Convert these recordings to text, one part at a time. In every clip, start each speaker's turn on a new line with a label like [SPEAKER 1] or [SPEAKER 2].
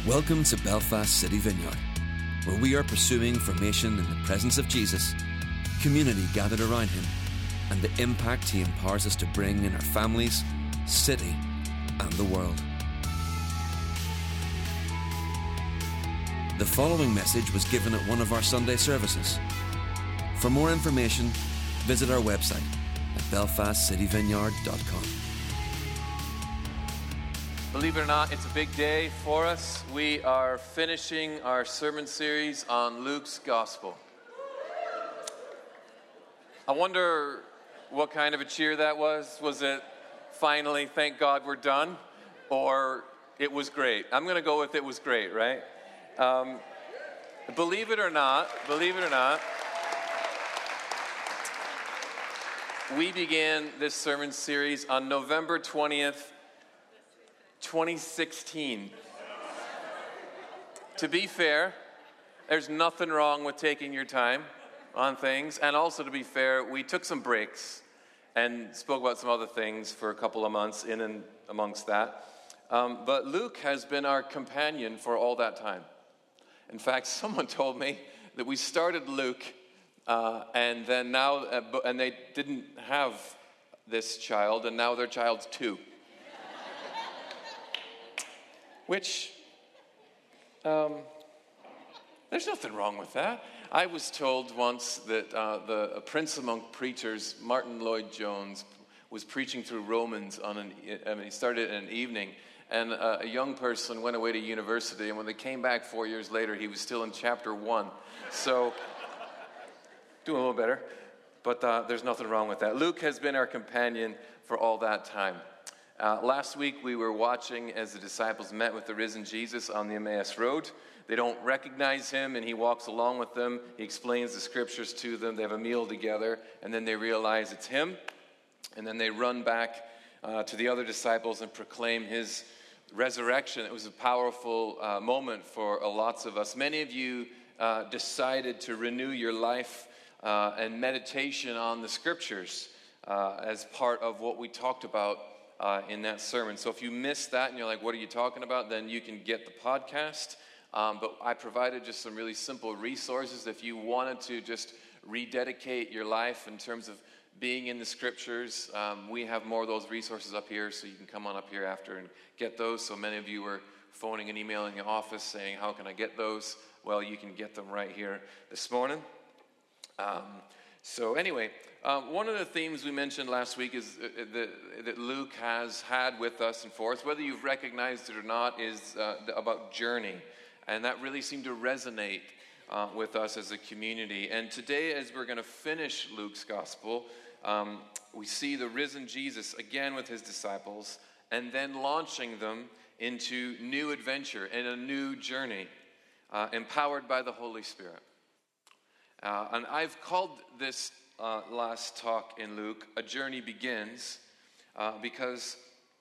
[SPEAKER 1] Welcome to Belfast City Vineyard, where we are pursuing formation in the presence of Jesus, community gathered around him, and the impact he empowers us to bring in our families, city, and the world. The following message was given at one of our Sunday services. For more information, visit our website at belfastcityvineyard.com.
[SPEAKER 2] Believe it or not, it's a big day for us. We are finishing our sermon series on Luke's Gospel. I wonder what kind of a cheer that was. Was it finally, thank God we're done? Or it was great? I'm going to go with it was great, right? Believe it or not, we began this sermon series on November 20th, 2016. To be fair, there's nothing wrong with taking your time on things. And also, to be fair, we took some breaks and spoke about some other things for a couple of months in and amongst that. But Luke has been our companion for all that time. In fact, someone told me that we started Luke and then now, and they didn't have this child, and now their child's 2. Which, there's nothing wrong with that. I was told once that a prince among preachers, Martin Lloyd-Jones, was preaching through Romans he started in an evening, and a young person went away to university, and when they came back 4 years later, he was still in chapter 1. So, doing a little better, but there's nothing wrong with that. Luke has been our companion for all that time. Last week, we were watching as the disciples met with the risen Jesus on the Emmaus Road. They don't recognize him, and he walks along with them. He explains the scriptures to them. They have a meal together, and then they realize it's him. And then they run back to the other disciples and proclaim his resurrection. It was a powerful moment for lots of us. Many of you decided to renew your life and meditation on the scriptures as part of what we talked about in that sermon. So if you missed that and you're like, what are you talking about? Then you can get the podcast. But I provided just some really simple resources. If you wanted to just rededicate your life in terms of being in the scriptures, we have more of those resources up here, so you can come on up here after and get those. So many of you were phoning and emailing the office saying, how can I get those? Well, you can get them right here this morning. So anyway, one of the themes we mentioned last week is that Luke has had with us and for us, whether you've recognized it or not, is about journey. And that really seemed to resonate with us as a community. And today, as we're going to finish Luke's gospel, we see the risen Jesus again with his disciples and then launching them into new adventure and a new journey, empowered by the Holy Spirit. And I've called this last talk in Luke, A Journey Begins, because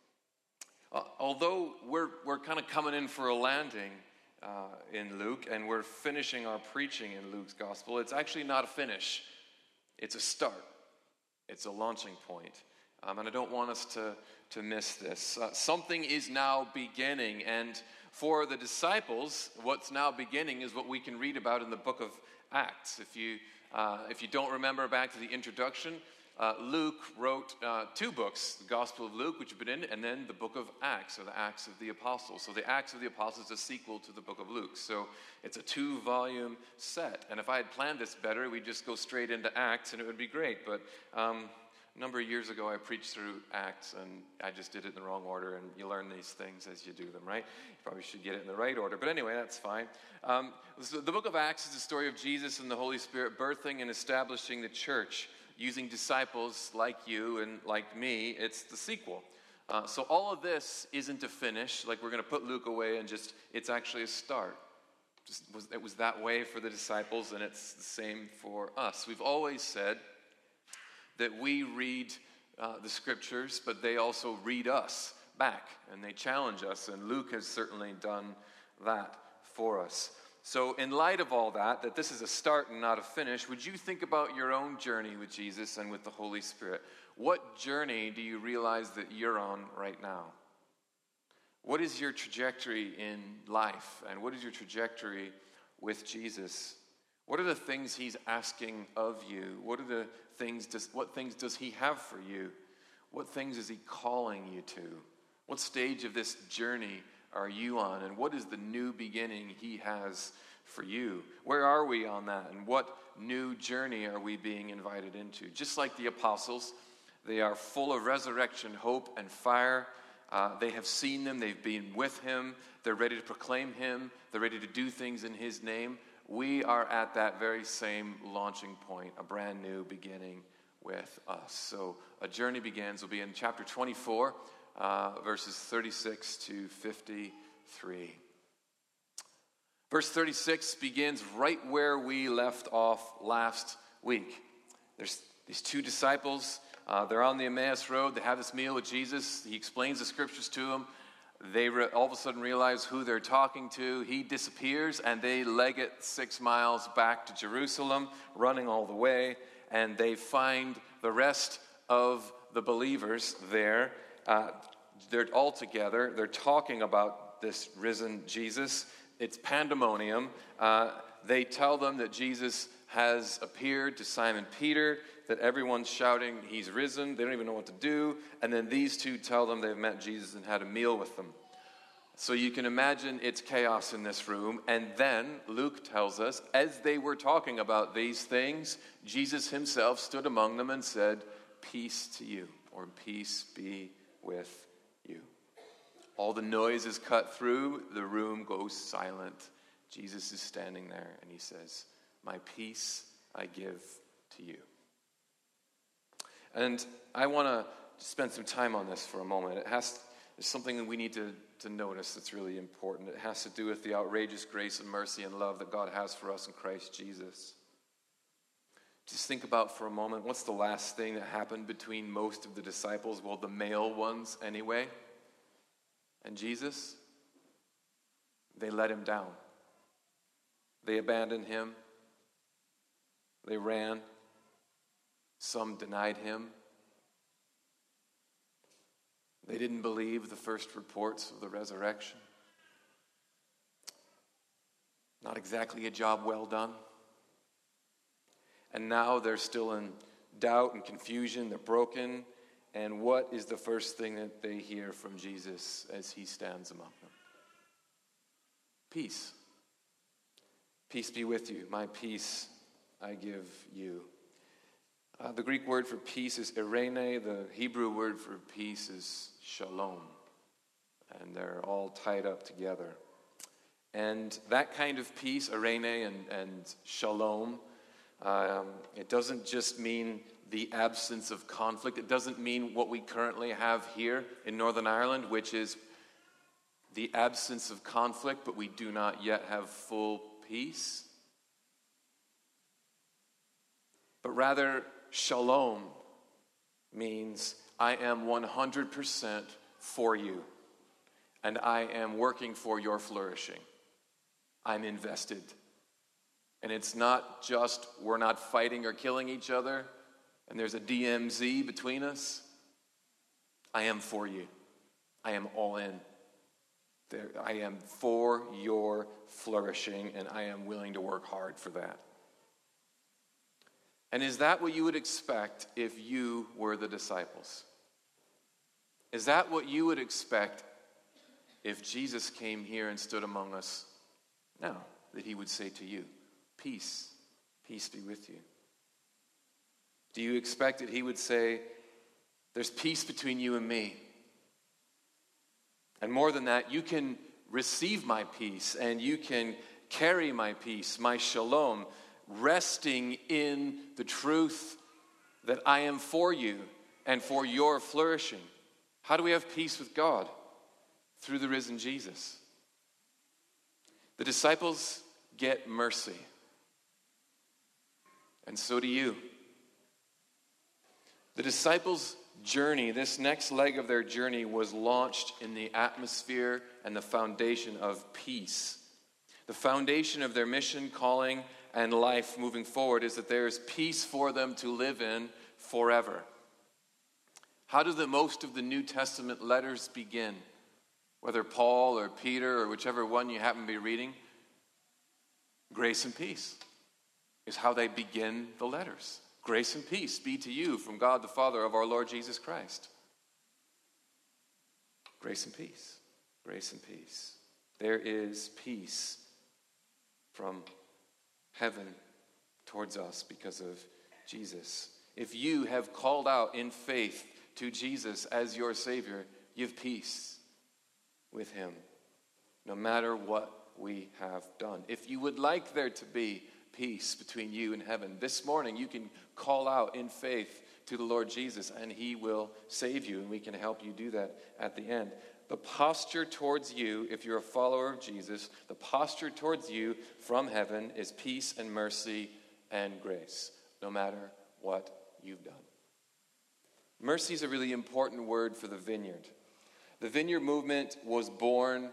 [SPEAKER 2] although we're kind of coming in for a landing in Luke, and we're finishing our preaching in Luke's gospel, it's actually not a finish. It's a start. It's a launching point. And I don't want us to miss this. Something is now beginning, and for the disciples, what's now beginning is what we can read about in the book of Acts. If you don't remember back to the introduction, Luke wrote 2 books, the Gospel of Luke, which have been in, and then the book of Acts, or the Acts of the Apostles. So the Acts of the Apostles is a sequel to the book of Luke. So it's a 2-volume set. And if I had planned this better, we'd just go straight into Acts, and it would be great. But a number of years ago, I preached through Acts, and I just did it in the wrong order, and you learn these things as you do them, right? You probably should get it in the right order, but anyway, that's fine. So the book of Acts is the story of Jesus and the Holy Spirit birthing and establishing the church using disciples like you and like me. It's the sequel. So all of this isn't a finish, like we're going to put Luke away and it's actually a start. It was that way for the disciples, and it's the same for us. We've always said that we read the scriptures, but they also read us back, and they challenge us, and Luke has certainly done that for us. So in light of all that this is a start and not a finish, would you think about your own journey with Jesus and with the Holy Spirit? What journey do you realize that you're on right now? What is your trajectory in life? And what is your trajectory with Jesus? What are the things he's asking of you? What things does he have for you? What things is he calling you to? What stage of this journey are you on? And what is the new beginning he has for you? Where are we on that? And what new journey are we being invited into? Just like the apostles, they are full of resurrection, hope, and fire. They have seen him. They've been with him. They're ready to proclaim him. They're ready to do things in his name. We are at that very same launching point, a brand new beginning with us. So a journey begins. We'll be in chapter 24, verses 36 to 53. Verse 36 begins right where we left off last week. There's these two disciples. They're on the Emmaus Road. They have this meal with Jesus. He explains the scriptures to them. They all of a sudden realize who they're talking to. He disappears, and they leg it 6 miles back to Jerusalem, running all the way. And they find the rest of the believers there. They're all together. They're talking about this risen Jesus. It's pandemonium. They tell them that Jesus has appeared to Simon Peter, that everyone's shouting, he's risen. They don't even know what to do. And then these two tell them they've met Jesus and had a meal with them. So you can imagine it's chaos in this room. And then Luke tells us, as they were talking about these things, Jesus himself stood among them and said, "Peace to you," or "Peace be with you." All the noise is cut through. The room goes silent. Jesus is standing there and he says, "My peace I give to you." And I want to spend some time on this for a moment. There's something that we need to notice that's really important. It has to do with the outrageous grace and mercy and love that God has for us in Christ Jesus. Just think about for a moment, what's the last thing that happened between most of the disciples? Well, the male ones anyway. And Jesus? They let him down. They abandoned him. They ran. Some denied him. They didn't believe the first reports of the resurrection. Not exactly a job well done. And now they're still in doubt and confusion. They're broken. And what is the first thing that they hear from Jesus as he stands among them? Peace. Peace be with you. My peace I give you. The Greek word for peace is eirene. The Hebrew word for peace is shalom. And they're all tied up together. And that kind of peace, eirene and shalom, it doesn't just mean the absence of conflict. It doesn't mean what we currently have here in Northern Ireland, which is the absence of conflict, but we do not yet have full peace. But rather, shalom means I am 100% for you, and I am working for your flourishing. I'm invested. And it's not just we're not fighting or killing each other, and there's a DMZ between us. I am for you. I am all in. I am for your flourishing, and I am willing to work hard for that. And is that what you would expect if you were the disciples? Is that what you would expect if Jesus came here and stood among us now? That he would say to you, peace, peace be with you. Do you expect that he would say, there's peace between you and me? And more than that, you can receive my peace and you can carry my peace, my shalom, resting in the truth that I am for you and for your flourishing. How do we have peace with God? Through the risen Jesus. The disciples get mercy. And so do you. The disciples' journey, this next leg of their journey, was launched in the atmosphere and the foundation of peace. The foundation of their mission, calling, and life moving forward is that there is peace for them to live in forever. How do the most of the New Testament letters begin? Whether Paul or Peter or whichever one you happen to be reading, grace and peace is how they begin the letters. Grace and peace be to you from God the Father of our Lord Jesus Christ. Grace and peace. Grace and peace. There is peace from heaven towards us because of Jesus. If you have called out in faith to Jesus as your Savior, you have peace with him, no matter what we have done. If you would like there to be peace between you and heaven, this morning you can call out in faith to the Lord Jesus and he will save you, and we can help you do that at the end. The posture towards you, if you're a follower of Jesus, the posture towards you from heaven is peace and mercy and grace, no matter what you've done. Mercy is a really important word for the Vineyard. The Vineyard movement was born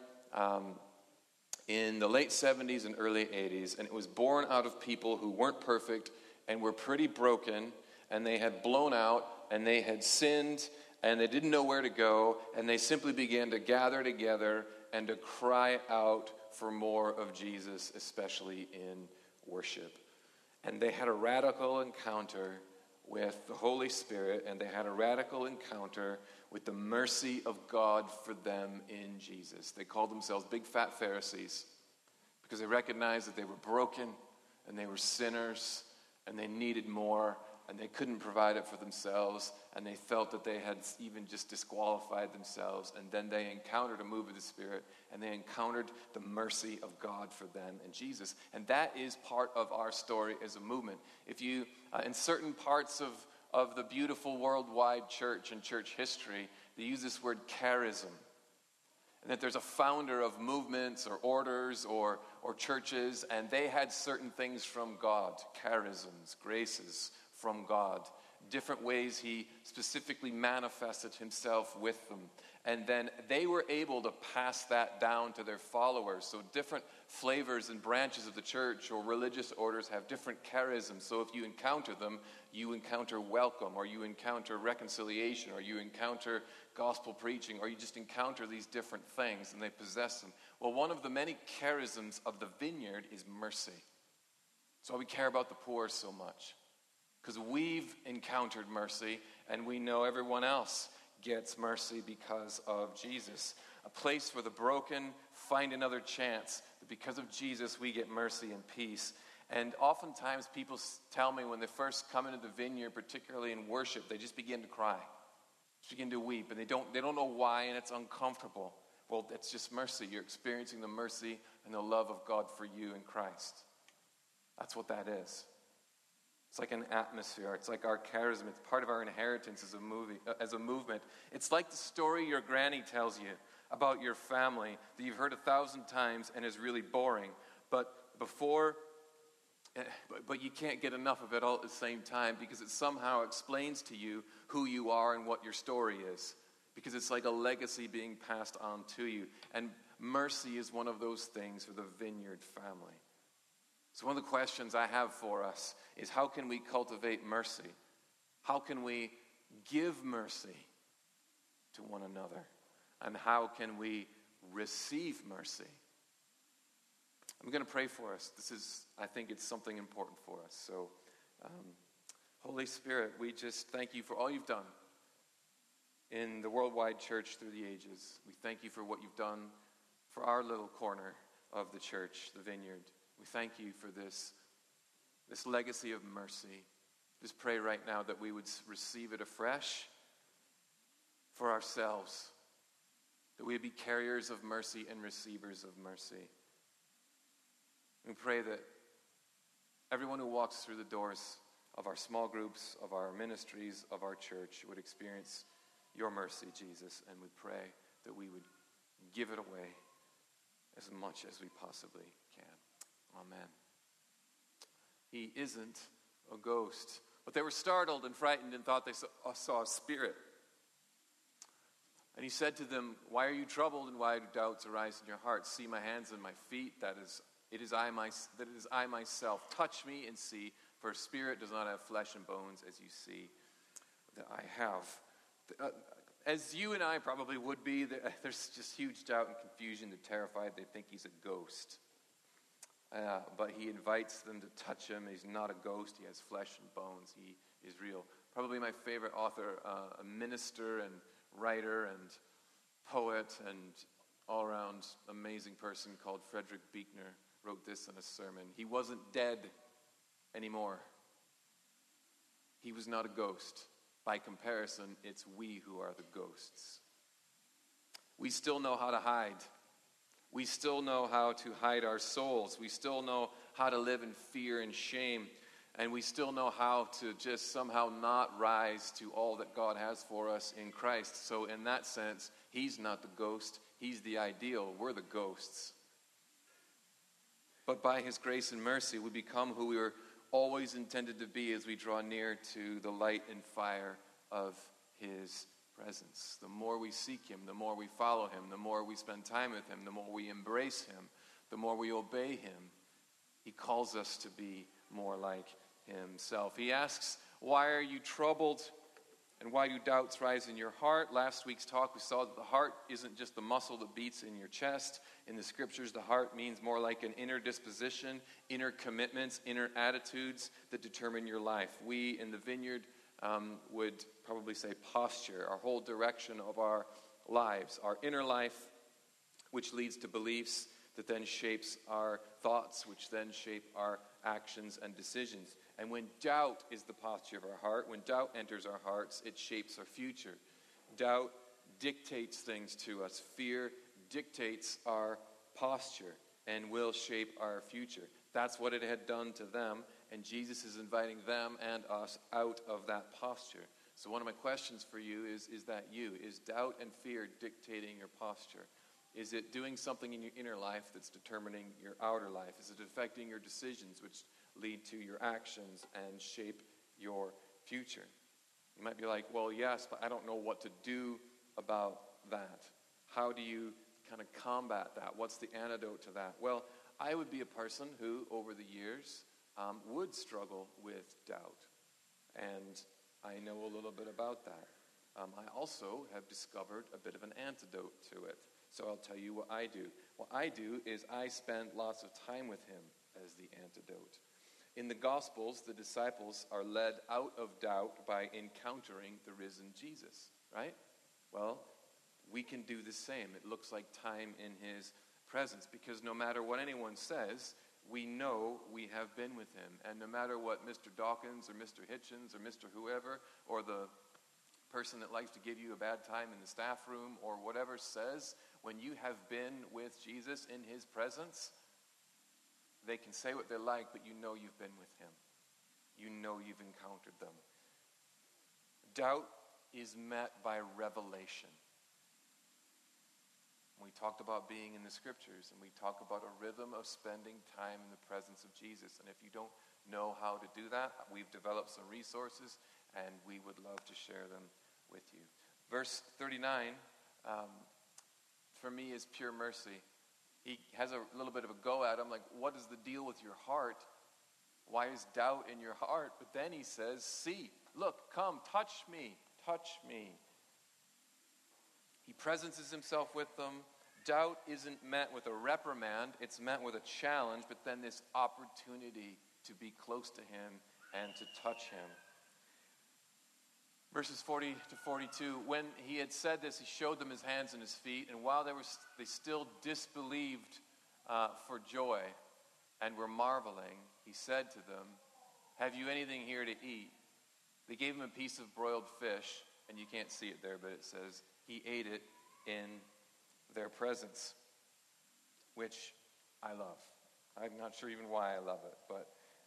[SPEAKER 2] in the late 70s and early 80s, and it was born out of people who weren't perfect and were pretty broken, and they had blown out, and they had sinned, and they didn't know where to go, and they simply began to gather together and to cry out for more of Jesus, especially in worship. And they had a radical encounter with the Holy Spirit, and they had a radical encounter with the mercy of God for them in Jesus. They called themselves big fat Pharisees because they recognized that they were broken and they were sinners and they needed more and they couldn't provide it for themselves, and they felt that they had even just disqualified themselves. And then they encountered a move of the Spirit, and they encountered the mercy of God for them and Jesus. And that is part of our story as a movement. If you, in certain parts of the beautiful worldwide church and church history, they use this word charism. And that there's a founder of movements or orders or churches, and they had certain things from God, charisms, graces from God, different ways he specifically manifested himself with them. And then they were able to pass that down to their followers. So different flavors and branches of the church or religious orders have different charisms. So if you encounter them, you encounter welcome, or you encounter reconciliation, or you encounter gospel preaching, or you just encounter these different things, and they possess them. Well, one of the many charisms of the Vineyard is mercy. That's why we care about the poor so much. Because we've encountered mercy, and we know everyone else gets mercy because of Jesus. A place where the broken find another chance. That because of Jesus, we get mercy and peace. And oftentimes people tell me when they first come into the Vineyard, particularly in worship, they just begin to cry. Just begin to weep. And they don't know why, and it's uncomfortable. Well, it's just mercy. You're experiencing the mercy and the love of God for you in Christ. That's what that is. It's like an atmosphere. It's like our charisma. It's part of our inheritance as a movement. It's like the story your granny tells you about your family that you've heard 1,000 times and is really boring. But you can't get enough of it all at the same time, because it somehow explains to you who you are and what your story is. Because it's like a legacy being passed on to you. And mercy is one of those things for the Vineyard family. So one of the questions I have for us is, how can we cultivate mercy? How can we give mercy to one another? And how can we receive mercy? I'm going to pray for us. I think it's something important for us. So, Holy Spirit, we just thank you for all you've done in the worldwide church through the ages. We thank you for what you've done for our little corner of the church, the Vineyard. We thank you for this legacy of mercy. Just pray right now that we would receive it afresh for ourselves, that we would be carriers of mercy and receivers of mercy. We pray that everyone who walks through the doors of our small groups, of our ministries, of our church would experience your mercy, Jesus, and we pray that we would give it away as much as we possibly can. Amen. He isn't a ghost. But they were startled and frightened and thought they saw a spirit. And he said to them, "Why are you troubled, and why do doubts arise in your hearts? See my hands and my feet, it is I myself. Touch me and see, for a spirit does not have flesh and bones as you see that I have." as you and I probably would be, there's just huge doubt and confusion. They're terrified. They think he's a ghost. But he invites them to touch him. He's not a ghost. He has flesh and bones. He is real. Probably my favorite author, a minister and writer and poet and all-around amazing person called Frederick Buechner wrote this in a sermon. He wasn't dead anymore. He was not a ghost. By comparison, it's we who are the ghosts. We still know how to hide. We still know how to hide our souls. We still know how to live in fear and shame. And we still know how to just somehow not rise to all that God has for us in Christ. So in that sense, he's not the ghost. He's the ideal. We're the ghosts. But by his grace and mercy, we become who we were always intended to be as we draw near to the light and fire of his presence. The more we seek him, the more we follow him, the more we spend time with him, the more we embrace him, the more we obey him. He calls us to be more like himself. He asks, why are you troubled? And why do doubts rise in your heart? Last week's talk, we saw that the heart isn't just the muscle that beats in your chest. In the scriptures, the heart means more like an inner disposition, inner commitments, inner attitudes that determine your life. We in the Vineyard would probably say posture, our whole direction of our lives, our inner life, which leads to beliefs that then shapes our thoughts, which then shape our actions and decisions. And when doubt is the posture of our heart, when doubt enters our hearts, it shapes our future. Doubt dictates things to us. Fear dictates our posture and will shape our future. That's what it had done to them, and Jesus is inviting them and us out of that posture. So one of my questions for you is that you? Is doubt and fear dictating your posture? Is it doing something in your inner life that's determining your outer life? Is it affecting your decisions, which lead to your actions and shape your future? You might be like, well, yes, but I don't know what to do about that. How do you kind of combat that? What's the antidote to that? Well, I would be a person who, over the years, would struggle with doubt. And I know a little bit about that. I also have discovered a bit of an antidote to it. So I'll tell you what I do. What I do is I spend lots of time with him as the antidote. In the Gospels, the disciples are led out of doubt by encountering the risen Jesus, right? Well, we can do the same. It looks like time in his presence, because no matter what anyone says, we know we have been with him. And no matter what Mr. Dawkins or Mr. Hitchens or Mr. whoever, or the person that likes to give you a bad time in the staff room or whatever says, when you have been with Jesus in his presence, they can say what they like, but you know you've been with him. You know you've encountered them. Doubt is met by revelation. We talked about being in the scriptures, and we talk about a rhythm of spending time in the presence of Jesus. And if you don't know how to do that, we've developed some resources, and we would love to share them with you. Verse 39, for me, is pure mercy. He has a little bit of a go at him, like, what is the deal with your heart? Why is doubt in your heart? But then he says, see, look, come, touch me, touch me. He presences himself with them. Doubt isn't met with a reprimand, it's met with a challenge, but then this opportunity to be close to him and to touch him. Verses 40 to 42, when he had said this, he showed them his hands and his feet, and while they still disbelieved for joy and were marveling, he said to them, have you anything here to eat? They gave him a piece of broiled fish, and you can't see it there, but it says he ate it in their presence, which I love. I'm not sure even why I love it, but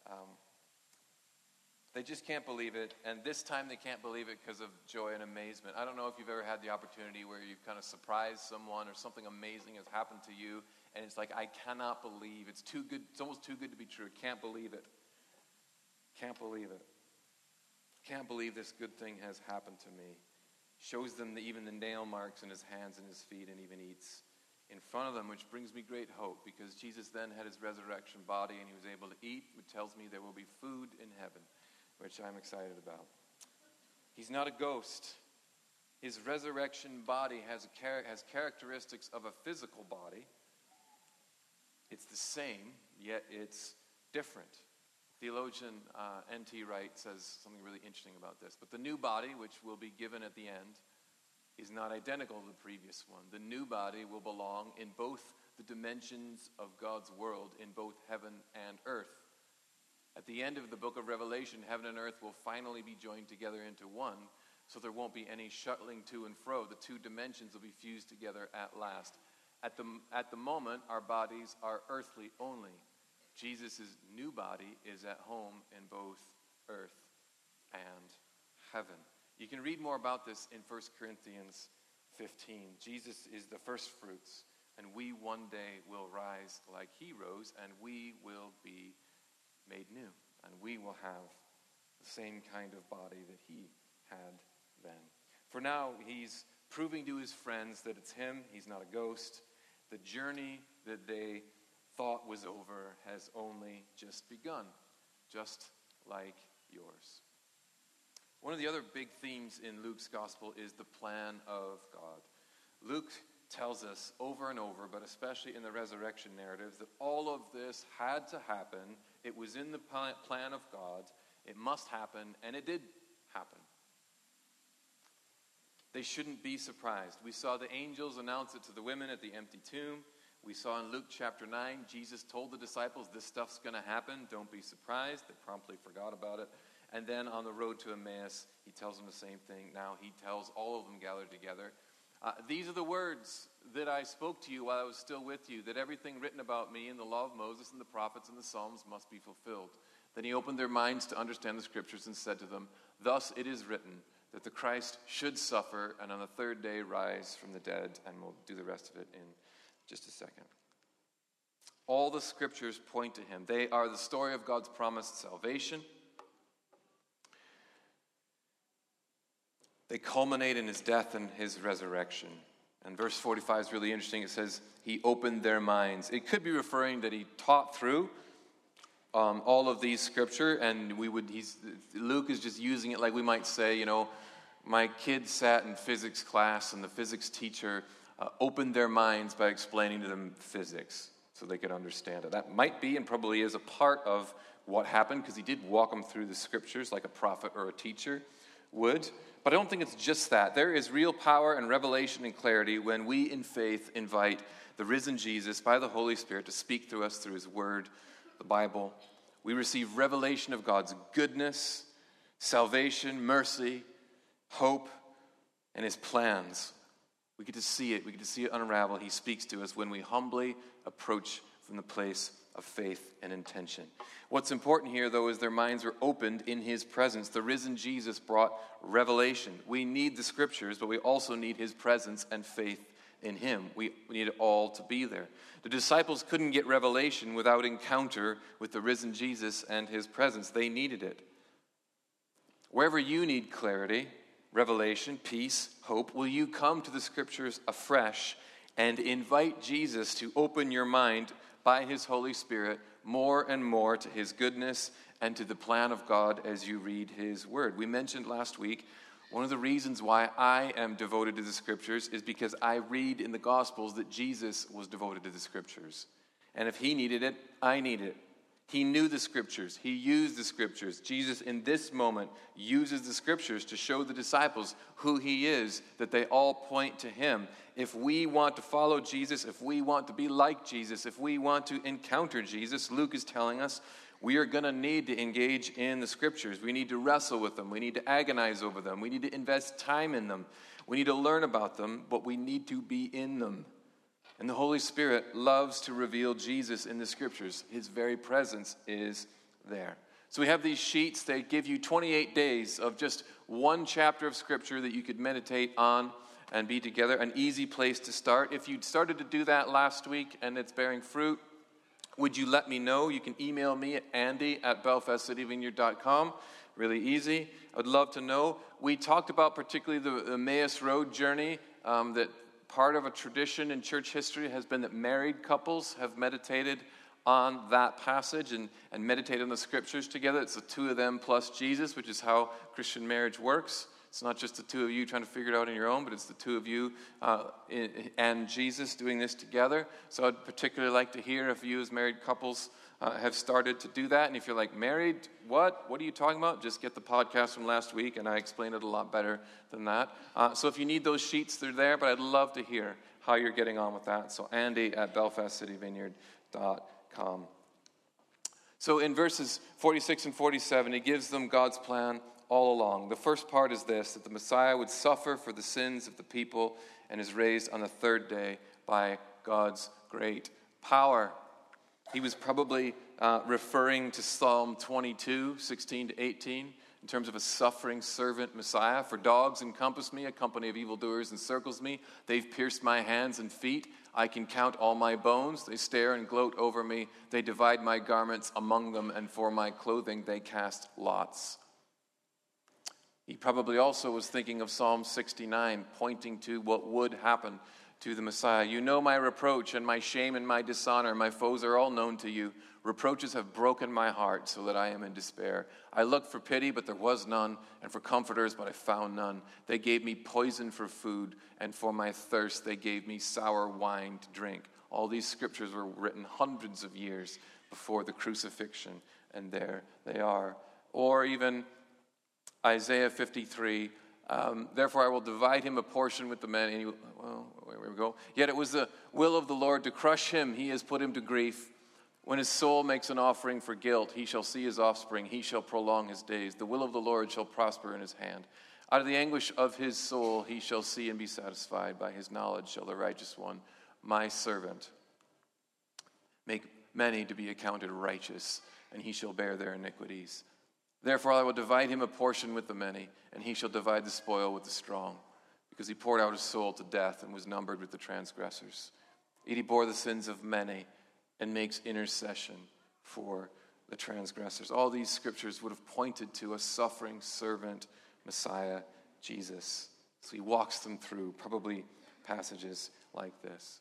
[SPEAKER 2] they just can't believe it, and this time they can't believe it because of joy and amazement. I don't know if you've ever had the opportunity where you've kind of surprised someone or something amazing has happened to you, and it's like, I cannot believe. It's too good. It's almost too good to be true. Can't believe it. Can't believe it. Can't believe this good thing has happened to me. Shows them even the nail marks in his hands and his feet, and even eats in front of them, which brings me great hope, because Jesus then had his resurrection body and he was able to eat, which tells me there will be food in heaven, which I'm excited about. He's not a ghost. His resurrection body has characteristics of a physical body. It's the same, yet it's different. Theologian N.T. Wright says something really interesting about this. But the new body, which will be given at the end, is not identical to the previous one. The new body will belong in both the dimensions of God's world, in both heaven and earth. At the end of the book of Revelation, heaven and earth will finally be joined together into one, so there won't be any shuttling to and fro. The two dimensions will be fused together at last. At the moment, our bodies are earthly only. Jesus' new body is at home in both earth and heaven. You can read more about this in 1 Corinthians 15. Jesus is the first fruits, and we one day will rise like he rose, and we will be made new, and we will have the same kind of body that he had then. For now, he's proving to his friends that it's him, he's not a ghost. The journey that they thought was over has only just begun, just like yours. One of the other big themes in Luke's gospel is the plan of God. Luke tells us over and over, but especially in the resurrection narratives, that all of this had to happen. It was in the plan of God. It must happen, and it did happen. They shouldn't be surprised. We saw the angels announce it to the women at the empty tomb. We saw in Luke chapter 9, Jesus told the disciples, this stuff's going to happen. Don't be surprised. They promptly forgot about it. And then on the road to Emmaus, he tells them the same thing. Now he tells all of them gathered together. These are the words that I spoke to you while I was still with you, that everything written about me in the law of Moses and the prophets and the Psalms must be fulfilled. Then he opened their minds to understand the scriptures and said to them, thus it is written that the Christ should suffer and on the third day rise from the dead. And we'll do the rest of it in just a second. All the scriptures point to him. They are the story of God's promised salvation. They culminate in his death and his resurrection. And verse 45 is really interesting. It says, he opened their minds. It could be referring that he taught through all of these scripture, and Luke is just using it like we might say, my kids sat in physics class, and the physics teacher opened their minds by explaining to them physics so they could understand it. That might be and probably is a part of what happened, because he did walk them through the scriptures like a prophet or a teacher would. But I don't think it's just that. There is real power and revelation and clarity when we in faith invite the risen Jesus by the Holy Spirit to speak through us through his word, the Bible. We receive revelation of God's goodness, salvation, mercy, hope, and his plans. We get to see it. We get to see it unravel. He speaks to us when we humbly approach from the place of faith and intention. What's important here, though, is their minds are opened in his presence. The risen Jesus brought revelation. We need the scriptures, but we also need his presence and faith in him. We need it all to be there. The disciples couldn't get revelation without encounter with the risen Jesus and his presence. They needed it. Wherever you need clarity, revelation, peace, hope, will you come to the scriptures afresh and invite Jesus to open your mind by his Holy Spirit more and more to his goodness and to the plan of God as you read his word. We mentioned last week, one of the reasons why I am devoted to the scriptures is because I read in the Gospels that Jesus was devoted to the scriptures. And if he needed it, I need it. He knew the scriptures. He used the scriptures. Jesus, in this moment, uses the scriptures to show the disciples who he is, that they all point to him. If we want to follow Jesus, if we want to be like Jesus, if we want to encounter Jesus, Luke is telling us, we are going to need to engage in the scriptures. We need to wrestle with them. We need to agonize over them. We need to invest time in them. We need to learn about them, but we need to be in them. And the Holy Spirit loves to reveal Jesus in the scriptures. His very presence is there. So we have these sheets. They give you 28 days of just one chapter of scripture that you could meditate on and be together. An easy place to start. If you'd started to do that last week and it's bearing fruit, would you let me know? You can email me at andy@belfastcityvineyard.com. Really easy. I would love to know. We talked about particularly the Emmaus Road journey, that part of a tradition in church history has been that married couples have meditated on that passage and meditated on the scriptures together. It's the two of them plus Jesus, which is how Christian marriage works. It's not just the two of you trying to figure it out on your own, but it's the two of you and Jesus doing this together. So I'd particularly like to hear if you as married couples have started to do that. And if you're like, married, what are you talking about? Just get the podcast from last week, and I explained it a lot better than that. So if you need those sheets, they're there, but I'd love to hear how you're getting on with that. So Andy@BelfastCityVineyard.com. So in verses 46 and 47, he gives them God's plan all along. The first part is this, that the Messiah would suffer for the sins of the people and is raised on the third day by God's great power. He was probably referring to Psalm 22, 16 to 18, in terms of a suffering servant Messiah. For dogs encompass me, a company of evildoers encircles me. They've pierced my hands and feet. I can count all my bones. They stare and gloat over me. They divide my garments among them, and for my clothing they cast lots. He probably also was thinking of Psalm 69, pointing to what would happen to the Messiah. You know my reproach and my shame and my dishonor. My foes are all known to you. Reproaches have broken my heart so that I am in despair. I looked for pity, but there was none, and for comforters, but I found none. They gave me poison for food, and for my thirst they gave me sour wine to drink. All these scriptures were written hundreds of years before the crucifixion, and there they are. Or even Isaiah 53, therefore I will divide him a portion with the men. Here we go. Yet it was the will of the Lord to crush him. He has put him to grief. When his soul makes an offering for guilt, he shall see his offspring. He shall prolong his days. The will of the Lord shall prosper in his hand. Out of the anguish of his soul he shall see and be satisfied. By his knowledge shall the righteous one, my servant, make many to be accounted righteous, and he shall bear their iniquities. Therefore I will divide him a portion with the many, and he shall divide the spoil with the strong, because he poured out his soul to death and was numbered with the transgressors. Yet he bore the sins of many and makes intercession for the transgressors. All these scriptures would have pointed to a suffering servant, Messiah, Jesus. So he walks them through probably passages like this.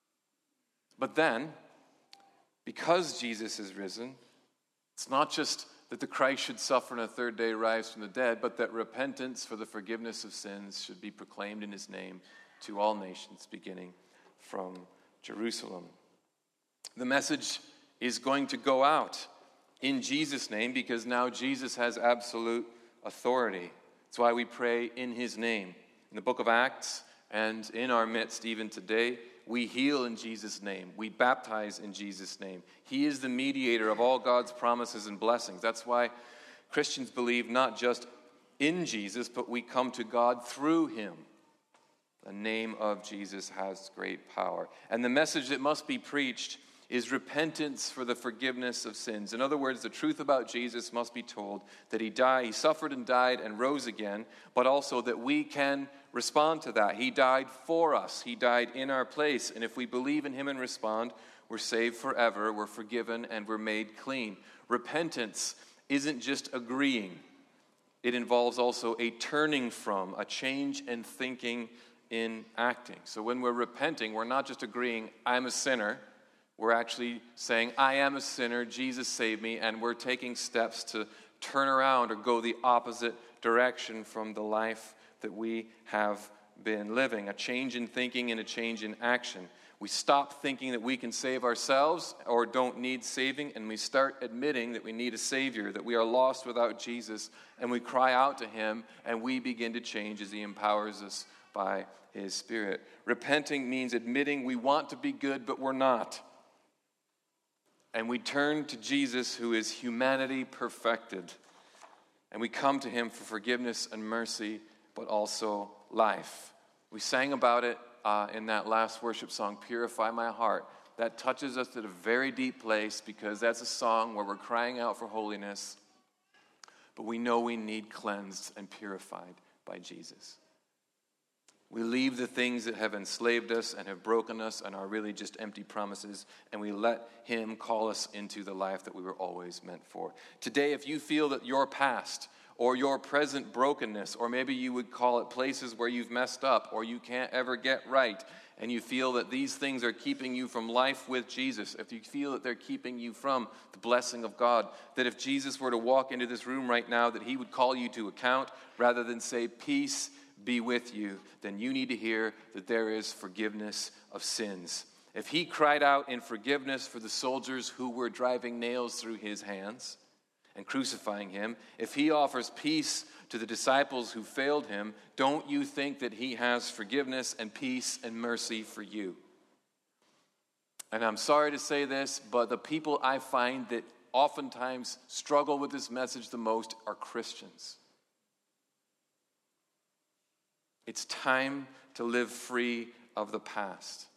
[SPEAKER 2] But then, because Jesus is risen, it's not just that the Christ should suffer and a third day rise from the dead, but that repentance for the forgiveness of sins should be proclaimed in his name to all nations, beginning from Jerusalem. The message is going to go out in Jesus' name because now Jesus has absolute authority. That's why we pray in his name. In the book of Acts and in our midst even today, we heal in Jesus' name. We baptize in Jesus' name. He is the mediator of all God's promises and blessings. That's why Christians believe not just in Jesus, but we come to God through him. The name of Jesus has great power. And the message that must be preached is repentance for the forgiveness of sins. In other words, the truth about Jesus must be told, that he suffered and died and rose again, but also that we can respond to that. He died for us. He died in our place. And if we believe in him and respond, we're saved forever, we're forgiven, and we're made clean. Repentance isn't just agreeing. It involves also a turning from, a change in thinking, in acting. So when we're repenting, we're not just agreeing, I'm a sinner. We're actually saying, I am a sinner, Jesus saved me, and we're taking steps to turn around or go the opposite direction from the life that we have been living. A change in thinking and a change in action. We stop thinking that we can save ourselves or don't need saving, and we start admitting that we need a Savior, that we are lost without Jesus, and we cry out to him, and we begin to change as he empowers us by his Spirit. Repenting means admitting we want to be good, but we're not. And we turn to Jesus, who is humanity perfected. And we come to him for forgiveness and mercy, but also life. We sang about it in that last worship song, Purify My Heart. That touches us at a very deep place because that's a song where we're crying out for holiness, but we know we need cleansed and purified by Jesus. We leave the things that have enslaved us and have broken us and are really just empty promises, and we let him call us into the life that we were always meant for. Today, if you feel that your past or your present brokenness, or maybe you would call it places where you've messed up or you can't ever get right, and you feel that these things are keeping you from life with Jesus, if you feel that they're keeping you from the blessing of God, that if Jesus were to walk into this room right now, that he would call you to account rather than say, peace be with you, then you need to hear that there is forgiveness of sins. If he cried out in forgiveness for the soldiers who were driving nails through his hands and crucifying him, if he offers peace to the disciples who failed him, don't you think that he has forgiveness and peace and mercy for you? And I'm sorry to say this, but the people I find that oftentimes struggle with this message the most are Christians. It's time to live free of the past.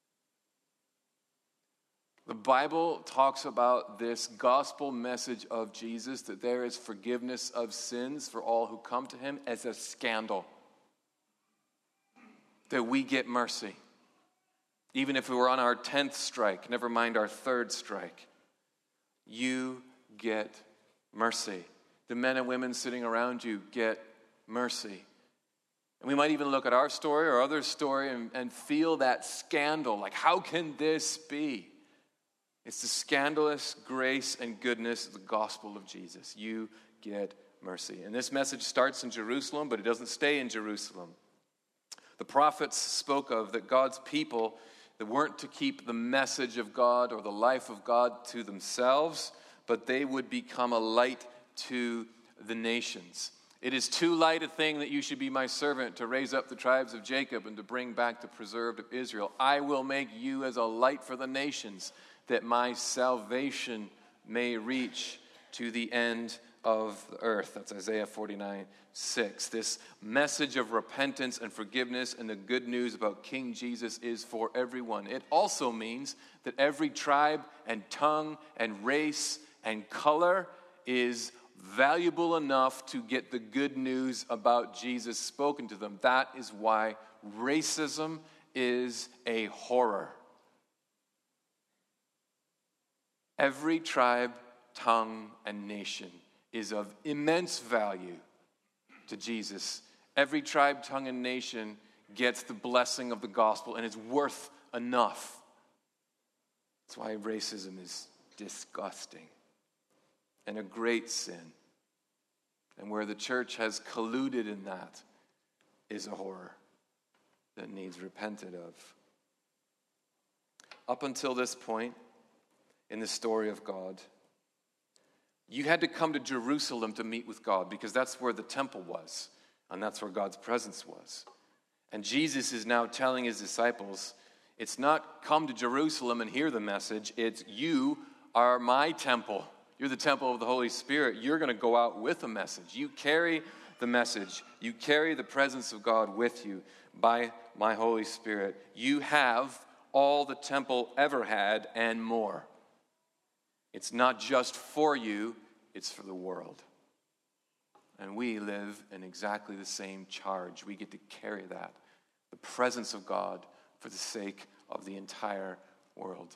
[SPEAKER 2] The Bible talks about this gospel message of Jesus, that there is forgiveness of sins for all who come to him, as a scandal. That we get mercy. Even if we were on our 10th strike, never mind our 3rd strike. You get mercy. The men and women sitting around you get mercy. And we might even look at our story or others' story and feel that scandal. Like, how can this be? It's the scandalous grace and goodness of the gospel of Jesus. You get mercy. And this message starts in Jerusalem, but it doesn't stay in Jerusalem. The prophets spoke of that God's people that weren't to keep the message of God or the life of God to themselves, but they would become a light to the nations. It is too light a thing that you should be my servant to raise up the tribes of Jacob and to bring back the preserved of Israel. I will make you as a light for the nations, that my salvation may reach to the end of the earth. That's Isaiah 49:6. This message of repentance and forgiveness and the good news about King Jesus is for everyone. It also means that every tribe and tongue and race and color is valuable enough to get the good news about Jesus spoken to them. That is why racism is a horror. Every tribe, tongue, and nation is of immense value to Jesus. Every tribe, tongue, and nation gets the blessing of the gospel and is worth enough. That's why racism is disgusting and a great sin. And where the church has colluded in that is a horror that needs repented of. Up until this point in the story of God, you had to come to Jerusalem to meet with God, because that's where the temple was, and that's where God's presence was. And Jesus is now telling his disciples, it's not come to Jerusalem and hear the message, it's you are my temple. You're the temple of the Holy Spirit. You're going to go out with a message. You carry the message. You carry the presence of God with you by my Holy Spirit. You have all the temple ever had and more. It's not just for you, it's for the world. And we live in exactly the same charge. We get to carry that, the presence of God, for the sake of the entire world.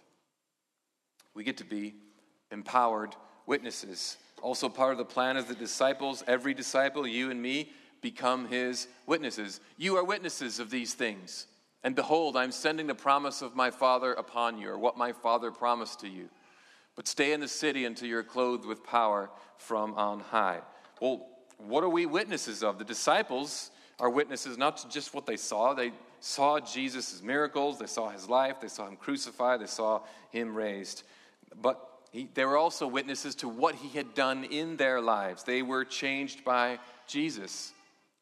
[SPEAKER 2] We get to be empowered witnesses. Also part of the plan is the disciples, every disciple, you and me, become his witnesses. You are witnesses of these things. And behold, I'm sending the promise of my Father upon you, or what my Father promised to you. But stay in the city until you're clothed with power from on high. Well, what are we witnesses of? The disciples are witnesses not to just what they saw. They saw Jesus' miracles. They saw his life. They saw him crucified. They saw him raised. But they were also witnesses to what he had done in their lives. They were changed by Jesus.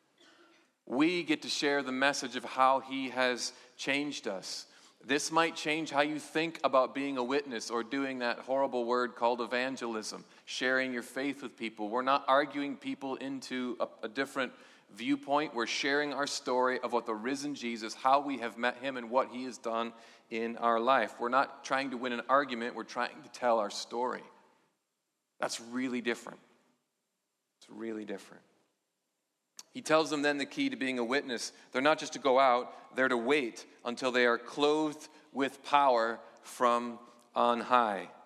[SPEAKER 2] We get to share the message of how he has changed us. This might change how you think about being a witness or doing that horrible word called evangelism, sharing your faith with people. We're not arguing people into a different viewpoint. We're sharing our story of what the risen Jesus, how we have met him and what he has done in our life. We're not trying to win an argument. We're trying to tell our story. That's really different. It's really different. He tells them then the key to being a witness. They're not just to go out, they're to wait until they are clothed with power from on high.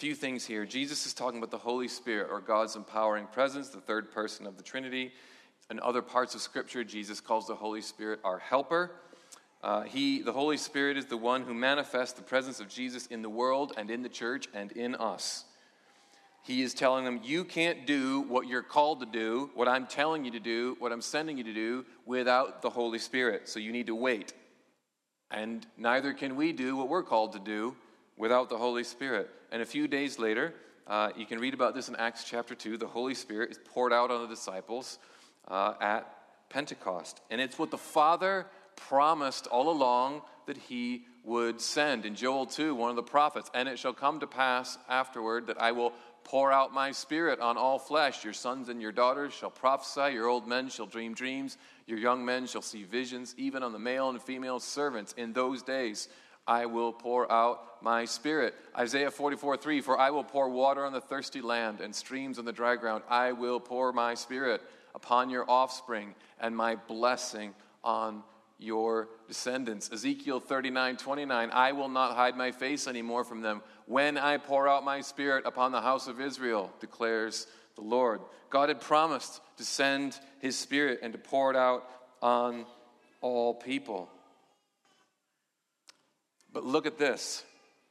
[SPEAKER 2] few things here. Jesus is talking about the Holy Spirit, or God's empowering presence, the third person of the Trinity. In other parts of Scripture, Jesus calls the Holy Spirit our helper. The Holy Spirit is the one who manifests the presence of Jesus in the world and in the church and in us. He is telling them, you can't do what you're called to do, what I'm telling you to do, what I'm sending you to do, without the Holy Spirit. So you need to wait. And neither can we do what we're called to do without the Holy Spirit. And a few days later, you can read about this in Acts chapter 2, the Holy Spirit is poured out on the disciples at Pentecost. And it's what the Father promised all along that he would send. In Joel 2, one of the prophets, and it shall come to pass afterward that I will pour out my Spirit on all flesh. Your sons and your daughters shall prophesy. Your old men shall dream dreams. Your young men shall see visions. Even on the male and female servants in those days I will pour out my Spirit. Isaiah 44:3, for I will pour water on the thirsty land and streams on the dry ground. I will pour my Spirit upon your offspring and my blessing on your descendants. Ezekiel 39:29, I will not hide my face anymore from them when I pour out my Spirit upon the house of Israel, declares the Lord. God had promised to send his Spirit and to pour it out on all people. But look at this.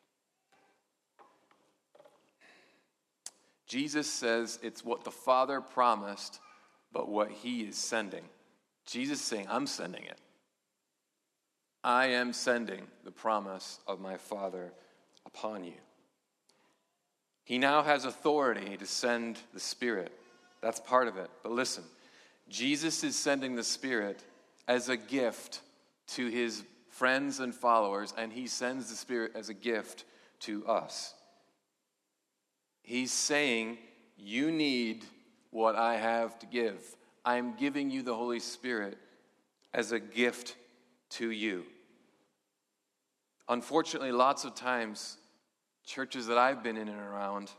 [SPEAKER 2] Jesus says it's what the Father promised, but what he is sending. Jesus is saying, I'm sending it. I am sending the promise of my Father upon you. He now has authority to send the Spirit. That's part of it. But listen, Jesus is sending the Spirit as a gift to his friends and followers, and he sends the Spirit as a gift to us. He's saying, you need what I have to give. I'm giving you the Holy Spirit as a gift to you. Unfortunately, lots of times, churches that I've been in and around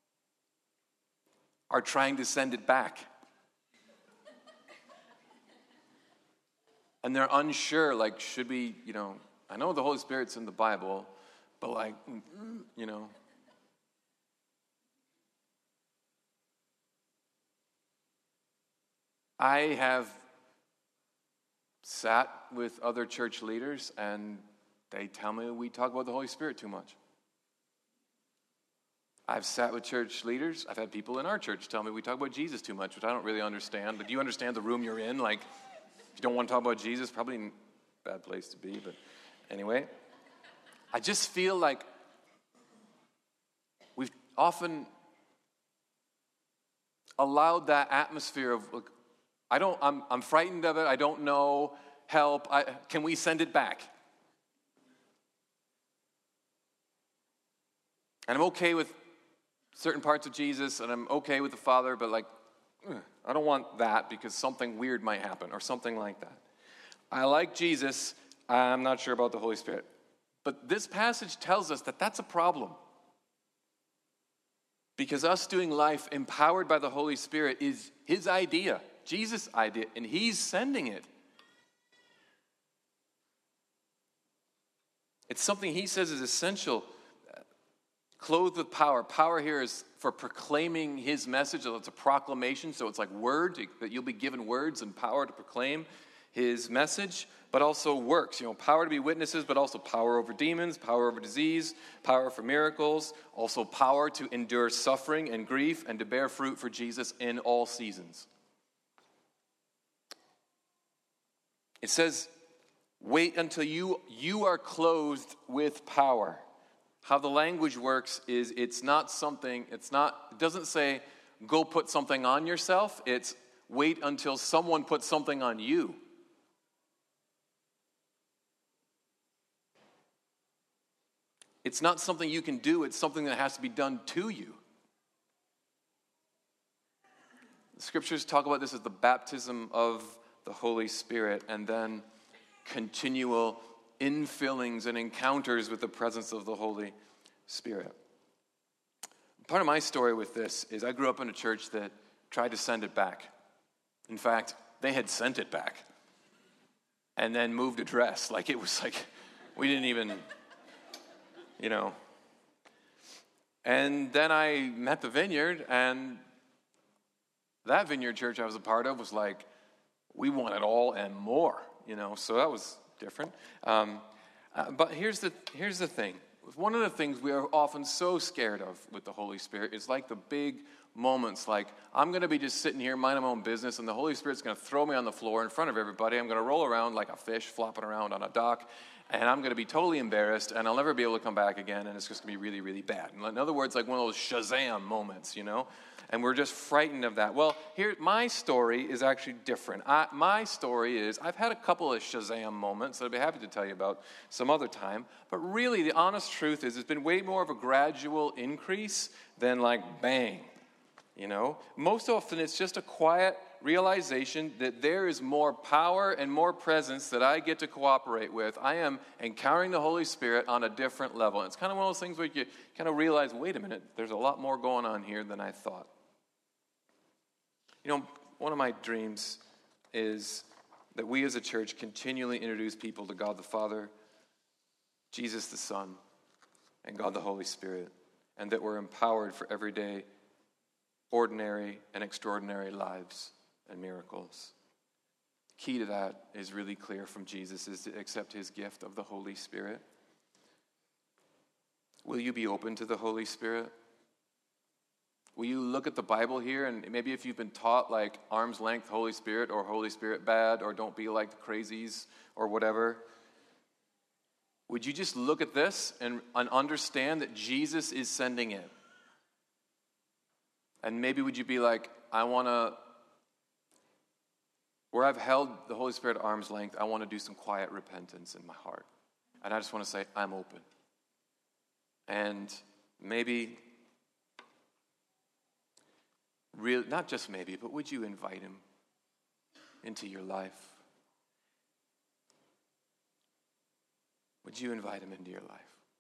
[SPEAKER 2] are trying to send it back. And they're unsure, like, should we, I know the Holy Spirit's in the Bible, but I have sat with other church leaders and they tell me we talk about the Holy Spirit too much. I've sat with church leaders. I've had people in our church tell me we talk about Jesus too much, which I don't really understand. But do you understand the room you're in? Like, if you don't want to talk about Jesus, probably a bad place to be. But anyway, I just feel like we've often allowed that atmosphere of, look, I'm frightened of it. I don't know. Help. Can we send it back? And I'm okay with certain parts of Jesus, and I'm okay with the Father, but I don't want that because something weird might happen or something like that. I like Jesus. I'm not sure about the Holy Spirit. But this passage tells us that that's a problem. Because us doing life empowered by the Holy Spirit is his idea, Jesus' idea, and he's sending it. It's something he says is essential. Clothed with power. Power here is for proclaiming his message. It's a proclamation, so it's like word, that you'll be given words and power to proclaim his message, but also works. Power to be witnesses, but also power over demons, power over disease, power for miracles, also power to endure suffering and grief and to bear fruit for Jesus in all seasons. It says, wait until you are clothed with power. How the language works is it doesn't say go put something on yourself. It's wait until someone puts something on you. It's not something you can do. It's something that has to be done to you. The scriptures talk about this as the baptism of the Holy Spirit and then continual infillings and encounters with the presence of the Holy Spirit. Part of my story with this is I grew up in a church that tried to send it back. In fact, they had sent it back and then moved address. We didn't even, And then I met the Vineyard, and that Vineyard church I was a part of was like, we want it all and more, so that was different. But here's the thing. One of the things we are often so scared of with the Holy Spirit is like the big moments, like I'm going to be just sitting here minding my own business, and the Holy Spirit's going to throw me on the floor in front of everybody. I'm going to roll around like a fish flopping around on a dock, and I'm going to be totally embarrassed, and I'll never be able to come back again, and it's just going to be really, really bad. In other words, like one of those Shazam moments, and we're just frightened of that. Well, here, my story is actually different. My story is, I've had a couple of Shazam moments that I'd be happy to tell you about some other time, but really the honest truth is it's been way more of a gradual increase than like bang, Most often it's just a quiet realization that there is more power and more presence that I get to cooperate with. I am encountering the Holy Spirit on a different level. And it's kind of one of those things where you kind of realize, wait a minute, there's a lot more going on here than I thought. One of my dreams is that we as a church continually introduce people to God the Father, Jesus the Son, and God the Holy Spirit, and that we're empowered for everyday, ordinary, and extraordinary lives and miracles. Key to that is really clear from Jesus, is to accept his gift of the Holy Spirit. Will you be open to the Holy Spirit? Will you look at the Bible here, and maybe if you've been taught like arm's length Holy Spirit or Holy Spirit bad or don't be like the crazies or whatever, would you just look at this and understand that Jesus is sending it? And maybe would you be like, where I've held the Holy Spirit at arm's length, I want to do some quiet repentance in my heart. And I just want to say, I'm open. And maybe, not just maybe, but would you invite him into your life? Would you invite him into your life?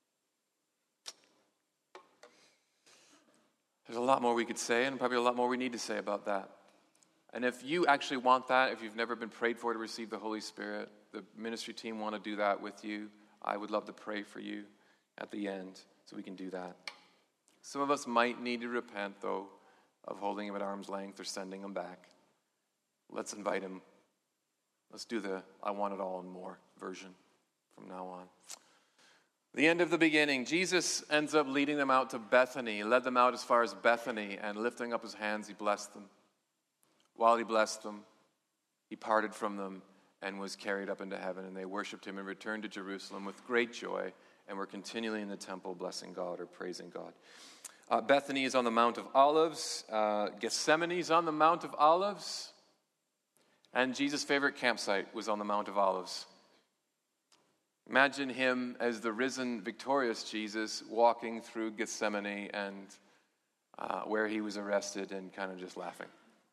[SPEAKER 2] There's a lot more we could say, and probably a lot more we need to say about that. And if you actually want that, if you've never been prayed for to receive the Holy Spirit, the ministry team want to do that with you. I would love to pray for you at the end so we can do that. Some of us might need to repent, though, of holding him at arm's length or sending him back. Let's invite him. Let's do the I want it all and more version from now on. The end of the beginning. Jesus ends up leading them out to Bethany. He led them out as far as Bethany, and lifting up his hands, he blessed them. While he blessed them, he parted from them and was carried up into heaven, and they worshiped him and returned to Jerusalem with great joy, and were continually in the temple blessing God or praising God. Bethany is on the Mount of Olives. Gethsemane is on the Mount of Olives. And Jesus' favorite campsite was on the Mount of Olives. Imagine him as the risen, victorious Jesus walking through Gethsemane and where he was arrested and kind of just laughing.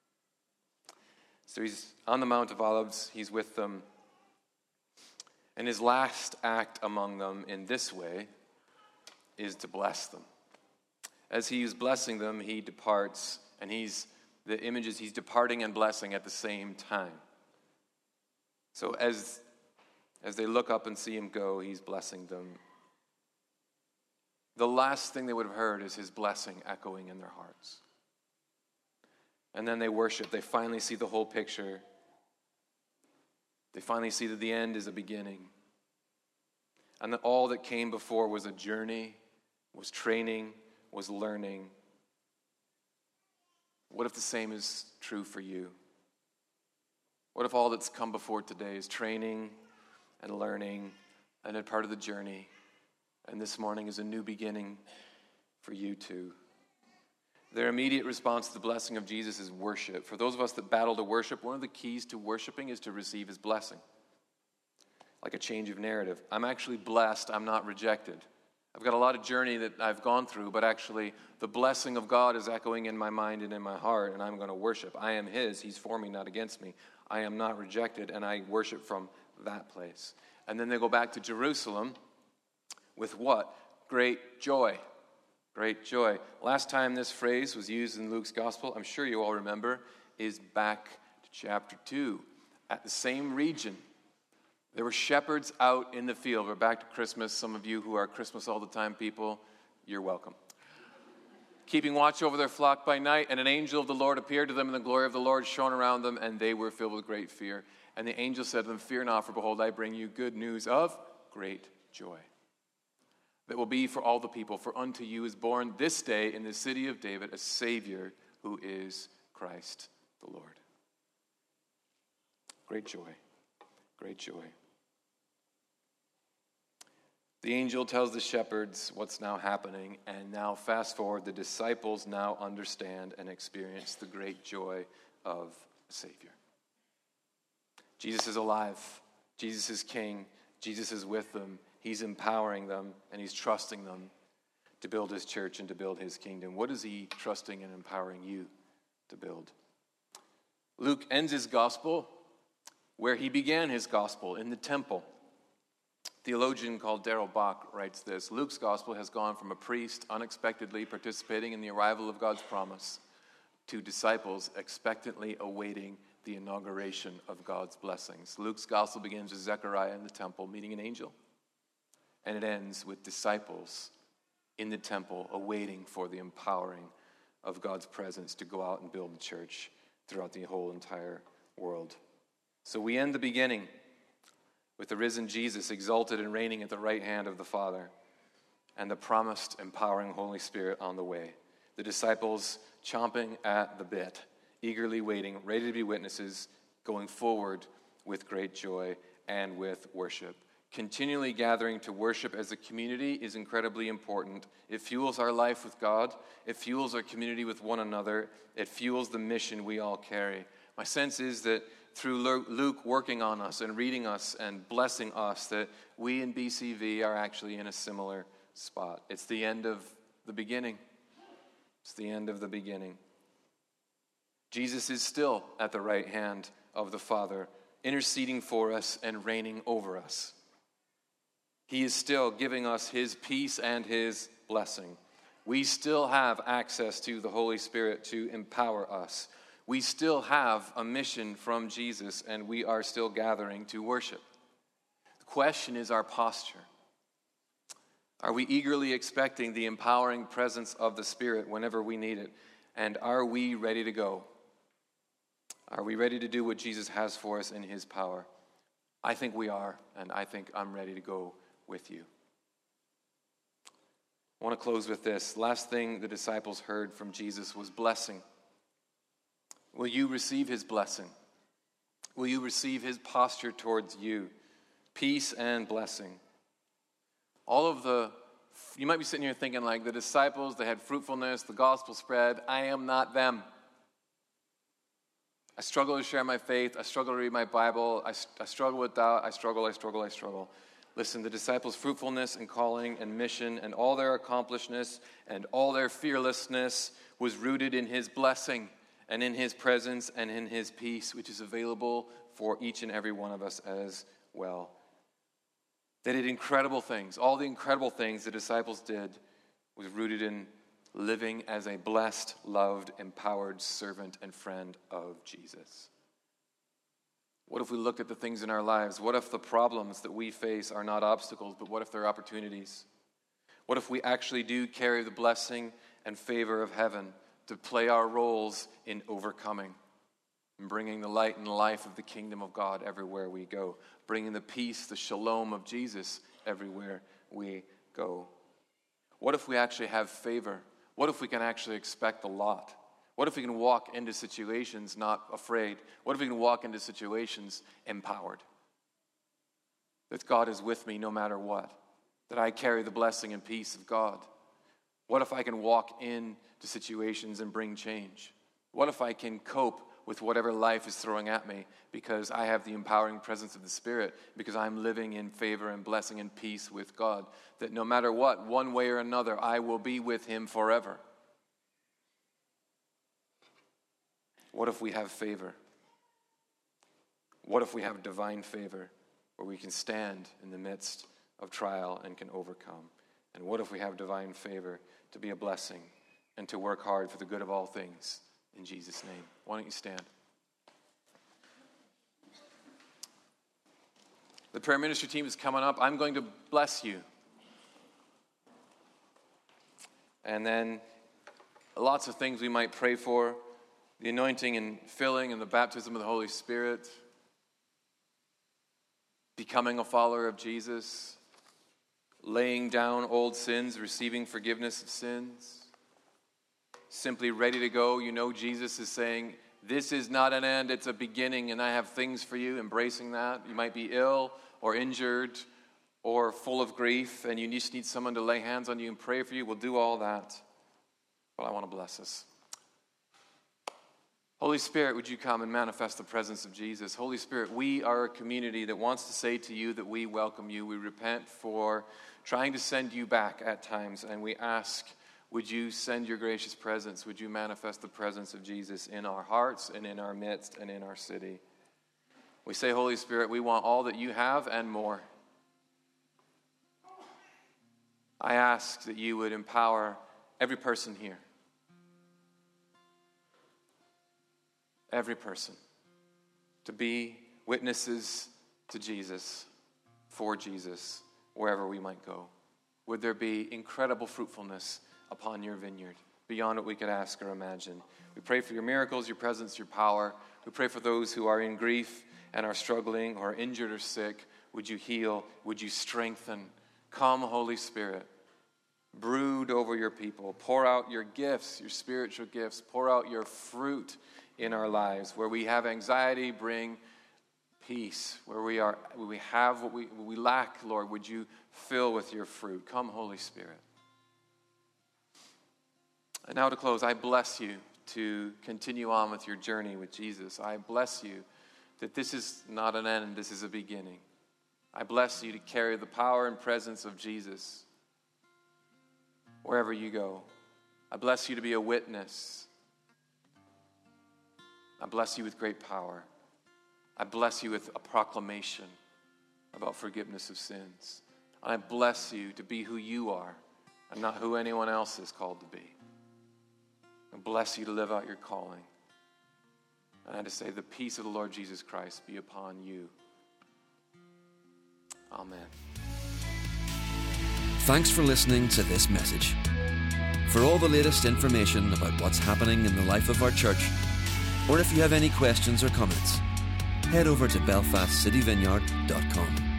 [SPEAKER 2] So he's on the Mount of Olives. He's with them. And his last act among them in this way is to bless them. As he is blessing them, he departs, and he's departing and blessing at the same time. So as they look up and see him go, he's blessing them. The last thing they would have heard is his blessing echoing in their hearts. And then they worship. They finally see the whole picture. They finally see that the end is a beginning. And that all that came before was a journey, was training, was learning. What if the same is true for you? What if all that's come before today is training and learning and a part of the journey, and this morning is a new beginning for you too? Their immediate response to the blessing of Jesus is worship. For those of us that battle to worship, one of the keys to worshiping is to receive his blessing. Like a change of narrative. I'm actually blessed, I'm not rejected. I've got a lot of journey that I've gone through, but actually the blessing of God is echoing in my mind and in my heart, and I'm going to worship. I am his, he's for me, not against me. I am not rejected, and I worship from that place. And then they go back to Jerusalem with what? Great joy. Great joy. Last time this phrase was used in Luke's gospel, I'm sure you all remember, is back to chapter 2. At the same region, there were shepherds out in the field. We're back to Christmas. Some of you who are Christmas all the time people, you're welcome. keeping watch over their flock by night, and an angel of the Lord appeared to them, and the glory of the Lord shone around them, and they were filled with great fear. And the angel said to them, "Fear not, for behold, I bring you good news of great joy that will be for all the people. For unto you is born this day in the city of David a Savior, who is Christ the Lord." Great joy. Great joy. The angel tells the shepherds what's now happening, and now fast forward, the disciples now understand and experience the great joy of a Savior. Jesus is alive. Jesus is King. Jesus is with them. He's empowering them, and he's trusting them to build his church and to build his kingdom. What is he trusting and empowering you to build? Luke ends his gospel where he began his gospel, in the temple. Theologian called Darrell Bach writes this: Luke's gospel has gone from a priest unexpectedly participating in the arrival of God's promise to disciples expectantly awaiting the inauguration of God's blessings. Luke's gospel begins with Zechariah in the temple meeting an angel, and it ends with disciples in the temple awaiting for the empowering of God's presence to go out and build the church throughout the whole entire world. So we end the beginning with the risen Jesus exalted and reigning at the right hand of the Father, and the promised empowering Holy Spirit on the way. The disciples chomping at the bit, eagerly waiting, ready to be witnesses, going forward with great joy and with worship. Continually gathering to worship as a community is incredibly important. It fuels our life with God. It fuels our community with one another. It fuels the mission we all carry. My sense is that through Luke working on us and reading us and blessing us, that we in BCV are actually in a similar spot. It's the end of the beginning. It's the end of the beginning. Jesus is still at the right hand of the Father, interceding for us and reigning over us. He is still giving us his peace and his blessing. We still have access to the Holy Spirit to empower us. We still have a mission from Jesus, and we are still gathering to worship. The question is our posture. Are we eagerly expecting the empowering presence of the Spirit whenever we need it? And are we ready to go? Are we ready to do what Jesus has for us in his power? I think we are, and I think I'm ready to go with you. I want to close with this. Last thing the disciples heard from Jesus was blessing. Will you receive his blessing? Will you receive his posture towards you? Peace and blessing. You might be sitting here thinking like the disciples, they had fruitfulness, the gospel spread. I am not them. I struggle to share my faith. I struggle to read my Bible. I struggle with doubt. I struggle. Listen, the disciples' fruitfulness and calling and mission and all their accomplishness and all their fearlessness was rooted in his blessing and in his presence and in his peace, which is available for each and every one of us as well. They did incredible things. All the incredible things the disciples did was rooted in living as a blessed, loved, empowered servant and friend of Jesus. What if we look at the things in our lives? What if the problems that we face are not obstacles, but what if they're opportunities? What if we actually do carry the blessing and favor of heaven to play our roles in overcoming and bringing the light and life of the kingdom of God everywhere we go, bringing the peace, the shalom of Jesus everywhere we go? What if we actually have favor? What if we can actually expect a lot? What if we can walk into situations not afraid? What if we can walk into situations empowered? That God is with me no matter what. That I carry the blessing and peace of God. What if I can walk into situations and bring change? What if I can cope with whatever life is throwing at me because I have the empowering presence of the Spirit, because I'm living in favor and blessing and peace with God? That no matter what, one way or another, I will be with him forever. What if we have favor? What if we have divine favor where we can stand in the midst of trial and can overcome? And what if we have divine favor to be a blessing and to work hard for the good of all things in Jesus' name? Why don't you stand? The prayer ministry team is coming up. I'm going to bless you. And then lots of things we might pray for. The anointing and filling and the baptism of the Holy Spirit. Becoming a follower of Jesus. Laying down old sins, receiving forgiveness of sins. Simply ready to go. You know Jesus is saying, this is not an end, it's a beginning, and I have things for you, embracing that. You might be ill or injured or full of grief, and you just need someone to lay hands on you and pray for you. We'll do all that. But I want to bless us. Holy Spirit, would you come and manifest the presence of Jesus? Holy Spirit, we are a community that wants to say to you that we welcome you. We repent for trying to send you back at times, and we ask, would you send your gracious presence? Would you manifest the presence of Jesus in our hearts and in our midst and in our city? We say, Holy Spirit, we want all that you have and more. I ask that you would empower every person here. Every person to be witnesses to Jesus, for Jesus, wherever we might go. Would there be incredible fruitfulness upon your vineyard, beyond what we could ask or imagine. We pray for your miracles, your presence, your power. We pray for those who are in grief and are struggling or are injured or sick. Would you heal? Would you strengthen? Come, Holy Spirit. Brood over your people. Pour out your gifts, your spiritual gifts. Pour out your fruit in our lives. Where we have anxiety, bring peace. Where we have what we lack, Lord, would you fill with your fruit? Come, Holy Spirit. And now to close, I bless you to continue on with your journey with Jesus. I bless you that this is not an end, this is a beginning. I bless you to carry the power and presence of Jesus wherever you go. I bless you to be a witness. I bless you with great power. I bless you with a proclamation about forgiveness of sins. I bless you to be who you are and not who anyone else is called to be. I bless you to live out your calling. And I just say the peace of the Lord Jesus Christ be upon you. Amen.
[SPEAKER 1] Thanks for listening to this message. For all the latest information about what's happening in the life of our church, or if you have any questions or comments, head over to belfastcityvineyard.com.